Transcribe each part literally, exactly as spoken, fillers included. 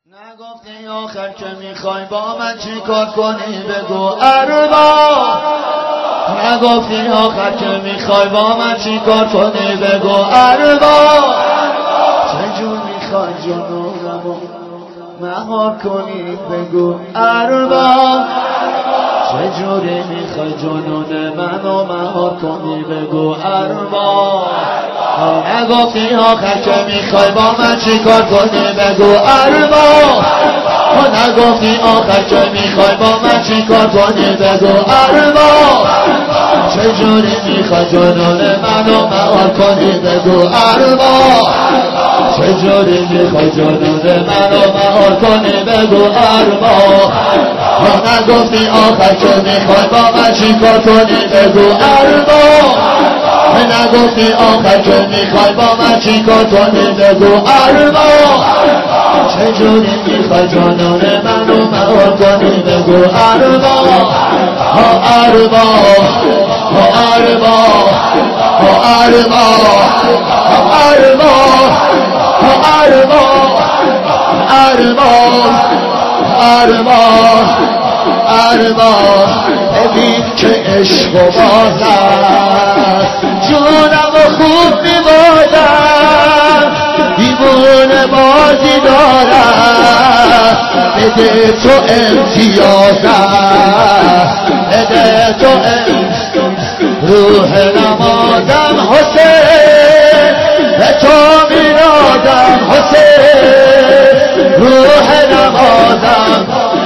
نگفتی آخر که میخوای با من چی کار کنی بگو ارباب. نگفتی آخر که میخوای با من چی کار کنی بگو ارباب. چجور میخوای جنونمو مهار کنی بگو ارباب. چجوری میخوای جنون منو مهار کنی بگو ارباب. نگفتی آخر که میخوای با من چی کار کنی بگو ارباب. نگفتی آخر که میخوای با من چی کار کنی بگو ارباب. چجوری میخوای جنون منو مهار کنی بگو ارباب. چجوری میخوای جنون منو مهار کنی بگو ارباب. نگفتی آخر که میخوای با من چی کار کنی بگو ارباب. نگفتی آخر که میخوای با من چی کار کنی بگو ارباب. چجوری میخوای جنون منو مهار کنی بگو ارباب. ارباب ارباب ارباب ارباب ارباب ارباب ارباب ارباب. ببین که عشق و باز است جونم و خوب میبادم دیوونه بازی دارم. بده تو امتیازم بده تو امتیازم روح نمازم حسین به تو میرادم حسین روح نمازم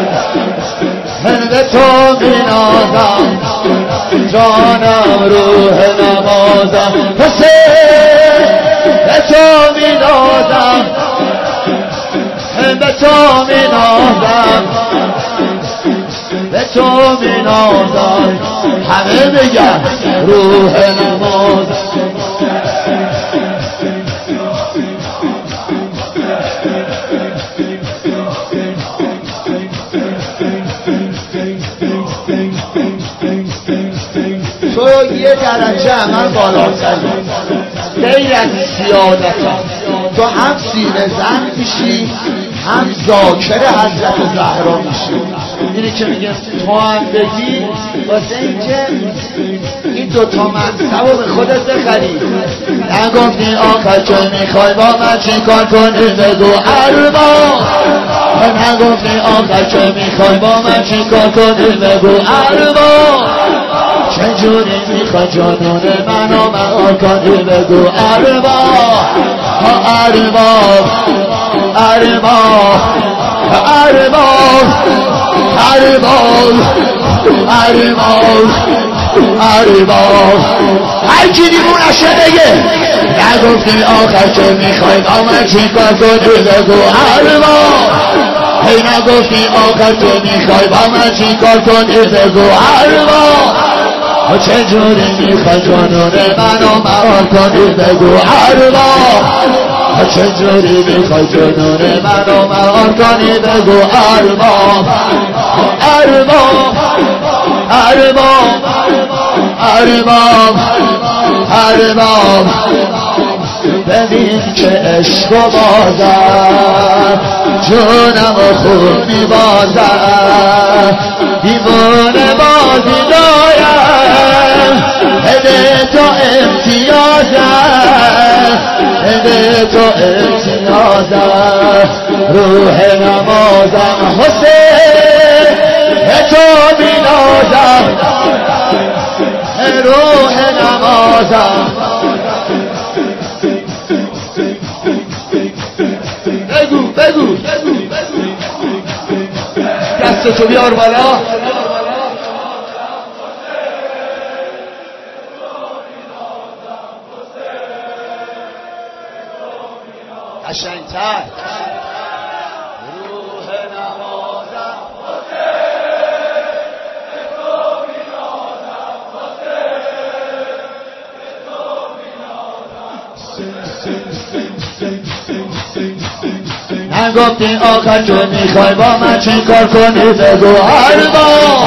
به تو مینازم جانم روح نمازم حسین به تو مینازم به تو مینازم به تو مینازم همه بگن روح نمازم. تو یه درجه من بالاتری غیر از سیادتم. تو هم سینه زن میشی هم ذاکر حضرت زهرا میشی. اینی که میگه تو هم بگی واسه اینکه این دوتا منصب رو به خودت بخری. نگفتی آخر که میخوای با من چی کار کنی بگو ارباب. نگفتی آخر که میخوای با من چی کار کنی بگو ارباب. چجوری میخوای جنون منو مهار کنی بگو ارباب. ارباب ارباب ارباب ارباب ارباب ارباب. هر کی دیوونشه بگه. نگفتی آخر که میخوای با من چی کار کنی بگو ارباب. هی نگفتی آخر که میخوای با من چی کار کنی بگو ارباب. چجوری میخوای جنون منو مهار کنی بگو ارباب. چجوری میخوای جنون منو مهار کنی بگو ارباب. ارباب ارباب ارباب ارباب. ببین که عشق و بازم جونم و خوب میبازم دیوونه بازی دارم. بده تو امتیازم بده تو امتیازم روح نمازم حسین به تو مینازم روح نمازم. بگو بگو دستتو بیار بالا. قشنگتر روح نمازم نگفتی آخر که میخوای با من چی کار کنی بگو ارباب.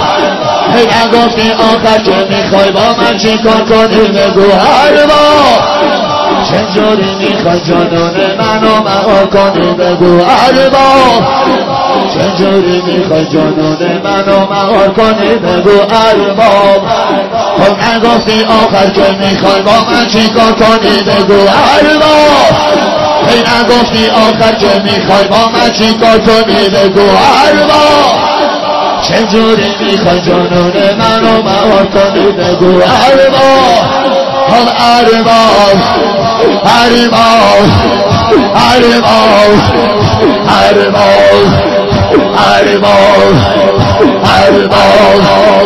نگفتی آخر که میخوای با من چی کار کنی بگو ارباب. چجوری میخوای جانون منو مهار کنی بگو ارباب چجوری میخوای جانون منو مهار کنی بگو ارباب خب نگفتی آخر که میخوای با من چی کار کنی بگو ارباب ای نگفتی آخر که میخوای با من چی کار کنی بگو ارباب چجوری میخوای جانون منو مهار کنی بگو ارباب خب ارباب ارباب ارباب ارباب ارباب ارباب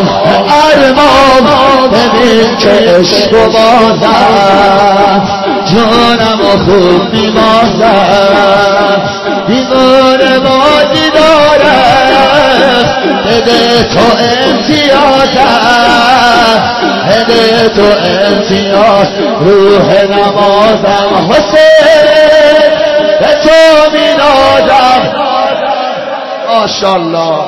ارباب ببین که عشق و بازم جانم و خوب میبازم دیوانه بازی دارم بده تو امتیازم بده تو امتیاز روح نمازم حسین به تو میدادم ماشاءالله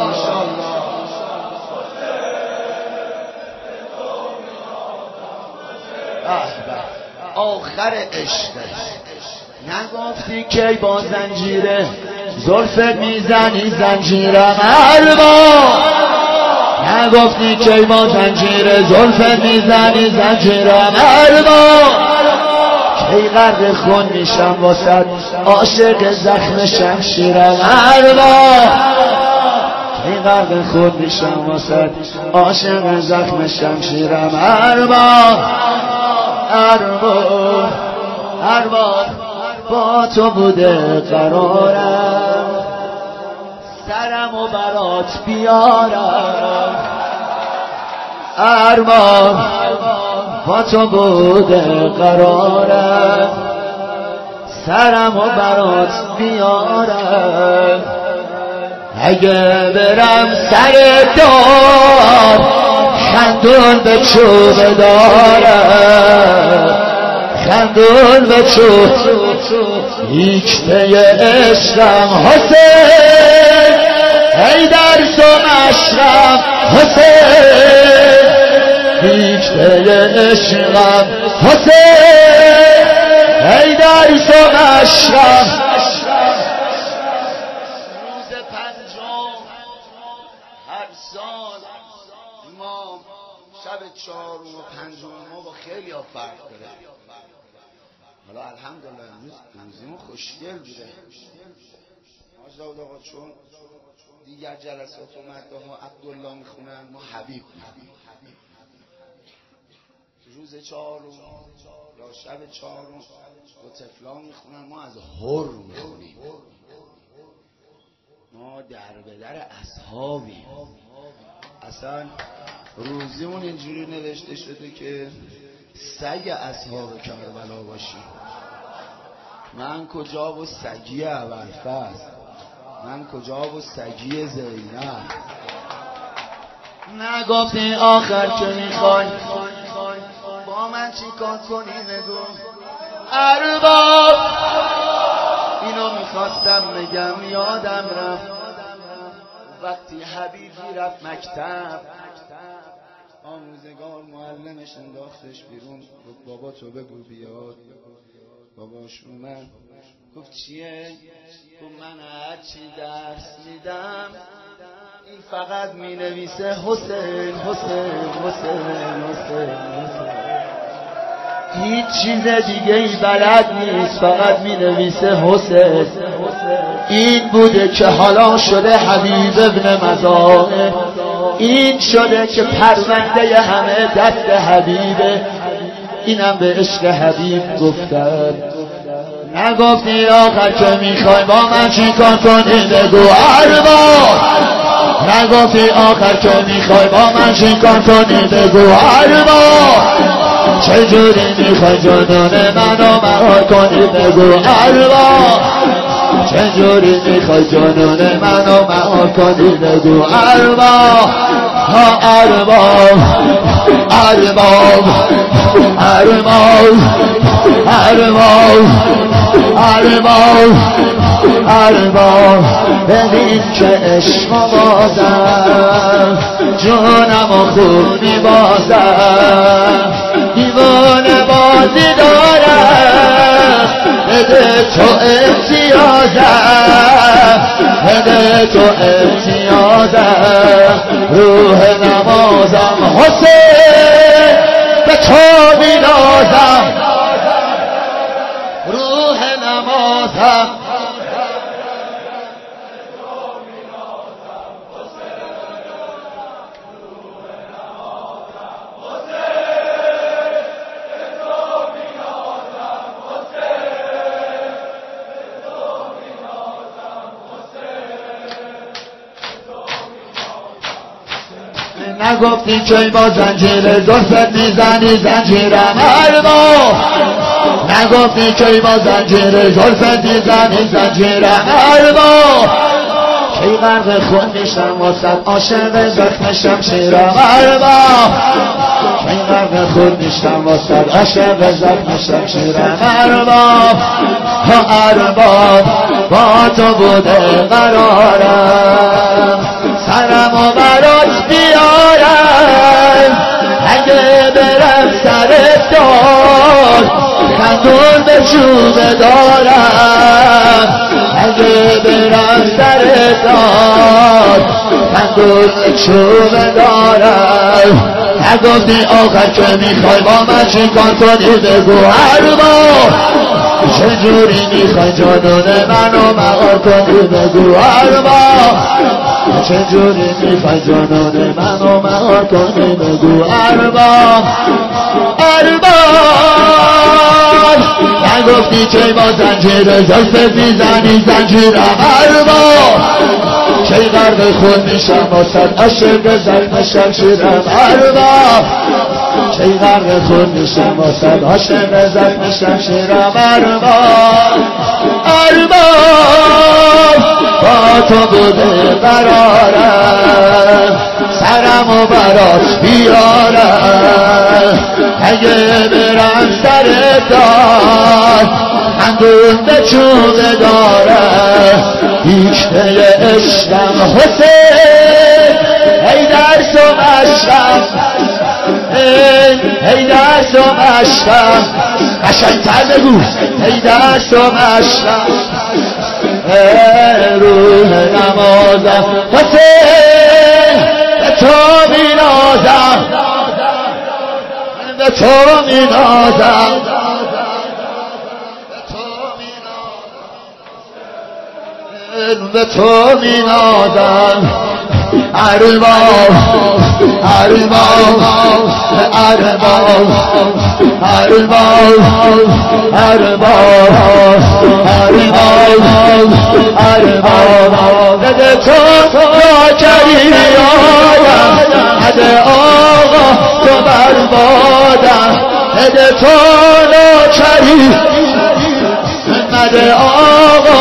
آخر عشق نگفتی که با زنجیره زلفت میزنی زنجیرم ارباب نگفتی که با زنجیره زلفت میزنی زنجیرم ارباب کی غرق خون میشم واسد عاشق زخم شمشیرم ارباب کی غرق خون میشم واسد عاشق زخم شمشیرم ارباب ارباب ارباب با تو بوده قرارم سرم و برات بیارم ارباب با تو بوده قرارم سرم و برات بیارم اگه برم سر دار خندون به چوب دارم خندون به چوب هیچته عشقم حسین ای در تو مشرم حسین هیچته عشقم حسین ای در تو مشرم روز پنجم هر سال امام شب چهارم و پنجم ما با خیلی ها فرق داره حالا الحمدلله امروز روزیمون خوشگل بوده آجداد آقا چون دیگر جلسات اومده ها عبدالله میخونن ما حبیب میخونن روز چهارم یا شب چهارم با طفلان میخونن ما از هر میخونیم ما در به در اصحابیم اصلا روزیمون اینجوری نوشته شده که سگ اصحاب کربلا باشیم من کجا و سگی ابوالفضل من کجا و سگی زینب نگفتی آخر که میخوای با من چی کار کنی بگو ارباب اینو میخواستم بگم یادم رفت وقتی حبیبی رفت مکتب آموزگار معلمش انداختش بیرون گفت بابا تو بگو بیاد باباش اومد گفت چیه؟ گفت من هرچی درس میدم این فقط می نویسه حسین حسین حسین حسین هیچ چیز دیگه ای بلد نیست فقط می نویسه حسین این بوده که حالا شده حبیب ابن مزاحم این شده که پرونده همه دست حبیبه اینم به عشق حبیب گفتن نگفتی آخر که میخوای با من چی کار کنی بگو ارباب نگفتی آخر که میخوای با من چی کار کنی بگو ارباب چجوری میخوای جانون منو مهار کنی بگو ارباب چجوری میخوای جانون منو مهار کنی بگو ارباب ها ارباب ارباب ارباب ارباب ارباب ارباب ببین که عشق بازم جونم و خوب میبازم دیوانه بازی دارم بده تو امتیازم، بده تو امتیازم، روح نمازم حسین به تو مینازم، روح نمازم نگفتی که با زنجیر زلفت میزنی زنجیرم اربا، نگفتی که با زنجیر زلفت میزنی زنجیرم اربا، کی غرق خون میشم واسد عاشق زخم شمشیرم اربا، کی غرق خون میشم واسد عاشق زخم شمشیرم اربا، ها اربا با تو بوده قرارم، سرم و برات بیارم، اگه برم سر دار خندون به چوبه دارم، اگه برم سر دار خندون به چوبه دارم. نگفتی آخر که میخوای با من چیکار کنی بگو اربا، چجوری میخوای جانون منو مهار کنی بگو اربا، چجوری میخوای جانون منو مهار کنی بگو اربا، اربا. نگفتی که با زنجیر زلفت میزنی زنجیرم اربا، کی غرق خون میشم واسد عاشق زخم شمشیرم اربا، کی غرق خون میشم واسد عاشق زخم شمشیرم اربا، اربا با تو بوده قرارم، سرم و برات بیارم، اگه برم سر دار خندون به چوبه دارم، بیشته عشقم حسین ای درس و مشقم، ای درس و مشقم، قشنگ‌تر بگو ای درس و مشقم، روح نمازم حسین به تو مینازم، به تو مینازم، به تو مینازم، اربا اربا اربا اربا اربا اربا اربا، بده تو ناکری آیم، بده آقا تو بربادم، بده تو ناکری بده آقا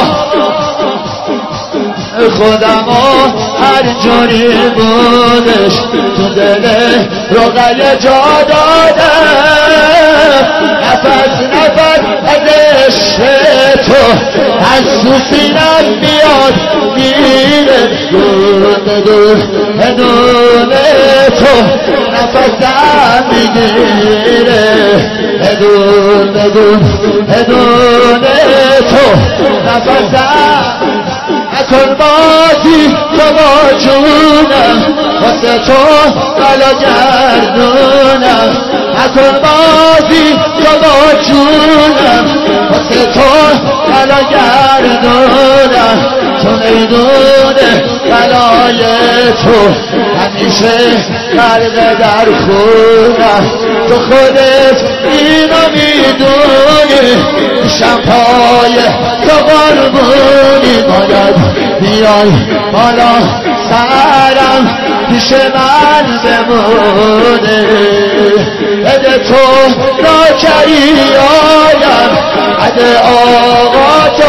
خودم و هر جوری بودش تو دل رقیه جا دادم، نفس نفس از عشق تو از تو سینم میاد میره، دور بدون بدون تو نفسم میگیره، بدون بدون بدون تو نفسم نکن بازی تو با جونم، واسه تو بلا گردونم، نکن بازی تو با جونم، واسه تو بلا گردونم، چون ایدونه بلای تو همیشه غرق در خونم، تو خودت اینو میدونی، شمپای تو قربونی، باید بیای بالا سرم پیش من بمونه، بده تو ناکری آیم، بده آقا تو